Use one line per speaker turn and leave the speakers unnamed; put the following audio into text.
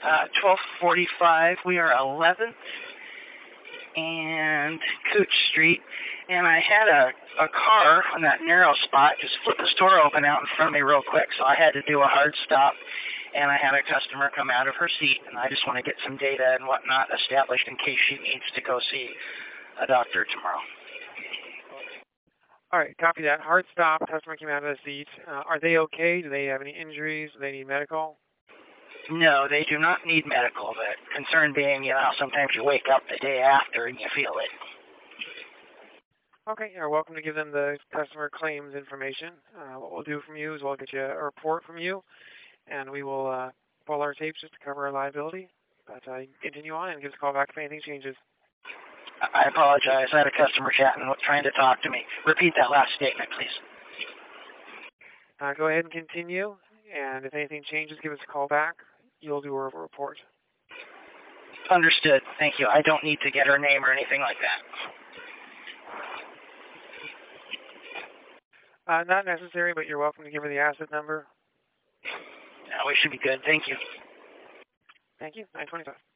1245. We are 11th and Cooch Street. And I had a car on that narrow spot just flip the door open out in front of me real quick, so I had to do a hard stop. And I had a customer come out of her seat, and I just want to get some data and whatnot established in case she needs to go see a doctor tomorrow.
All right, copy that. Hard stop. Customer came out of the seat. Are they okay? Do they have any injuries? Do they need medical?
No, they do not need medical. The concern being, sometimes you wake up the day after and you feel it.
Okay, you're welcome to give them the customer claims information. What we'll do from you is we'll get you a report from you, and we will pull our tapes just to cover our liability. But continue on and give us a call back if anything changes.
I apologize. I had a customer chatting, trying to talk to me. Repeat that last statement, please.
Go ahead and continue, and if anything changes, give us a call back. You'll do a report.
Understood. Thank you. I don't need to get her name or anything like
that. Not necessary, but you're welcome to give her the asset number.
We should be good. Thank you.
Thank you. 925.